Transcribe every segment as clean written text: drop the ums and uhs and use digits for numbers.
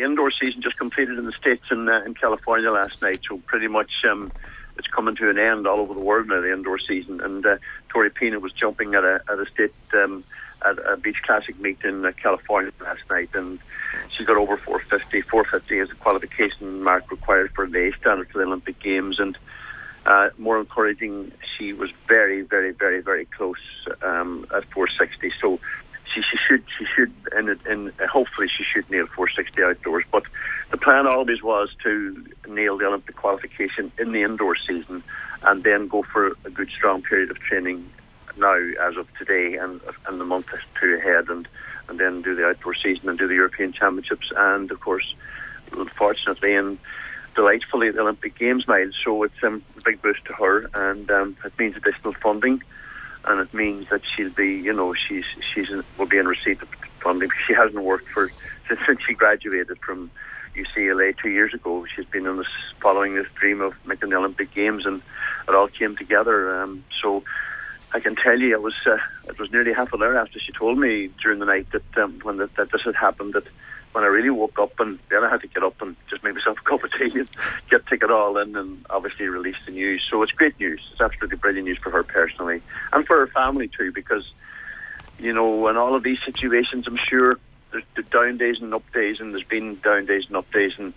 the indoor season just completed in the States in California last night, so pretty much it's coming to an end all over the world now, the indoor season. And Tori Pina was jumping at a state at a beach classic meet in California last night, and she got over 450. 450 is the qualification mark required for the A standard for the Olympic Games, and more encouraging, she was very, very, very, very close at 460. So she should, and hopefully she should nail 460 outdoors. But the plan always was to nail the Olympic qualification in the indoor season, and then go for a good strong period of training now as of today and the month or two ahead, and then do the outdoor season and do the European Championships, and of course, fortunately and delightfully, the Olympic Games miles. So it's a big boost to her, and it means additional funding, and it means that she'll be, will be in receipt of funding. She hasn't worked since she graduated from UCLA 2 years ago. She's been following this dream of making the Olympic Games, and it all came together. So I can tell you, it was nearly half an hour after she told me during the night that that this had happened, that when I really woke up, and then I had to get up and just make myself a cup of tea and take it all in, and obviously release the news. So it's great news. It's absolutely brilliant news for her personally, and for her family too, because, in all of these situations, I'm sure there's the down days and up days, and there's been down days and up days, and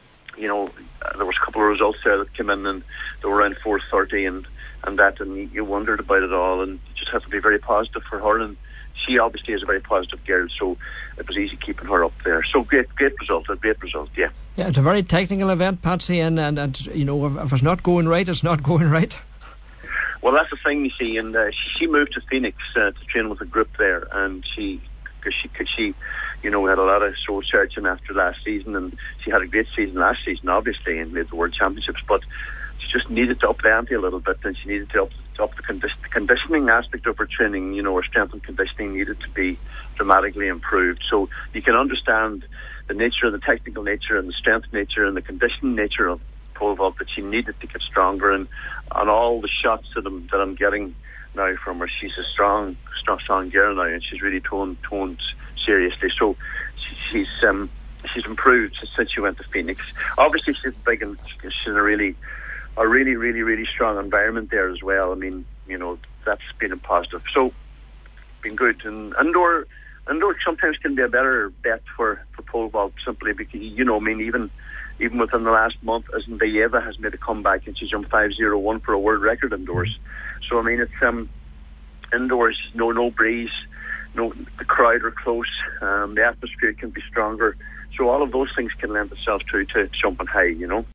there was a couple of results there that came in, and they were around 430 and you wondered about it all, and you just have to be very positive for her, and she obviously is a very positive girl, so it was easy keeping her up there. So great result, yeah. Yeah, it's a very technical event, Patsy, and if it's not going right, it's not going right. Well, that's the thing, you see, and she moved to Phoenix to train with a group there, and she had a lot of soul searching after last season, and she had a great season last season, obviously, and made the World Championships, but she just needed to up the ante a little bit, and she needed to up the conditioning aspect of her training. Her strength and conditioning needed to be dramatically improved. So you can understand the nature, the technical nature, and the strength nature, and the conditioning nature of pole vault, that she needed to get stronger. And on all the shots that I'm getting now from her, she's a strong girl now, and she's really toned seriously. So she's improved since she went to Phoenix. Obviously, she's big, and she's in a really, really strong environment there as well. I mean, that's been a positive. So, been good. And indoor sometimes can be a better bet for pole vault, simply because, even within the last month, Zendayeva has made a comeback, and she jumped 5:01 for a world record indoors. So, I mean, it's indoors, no breeze, the crowd are close, the atmosphere can be stronger. So all of those things can lend itself to jumping high,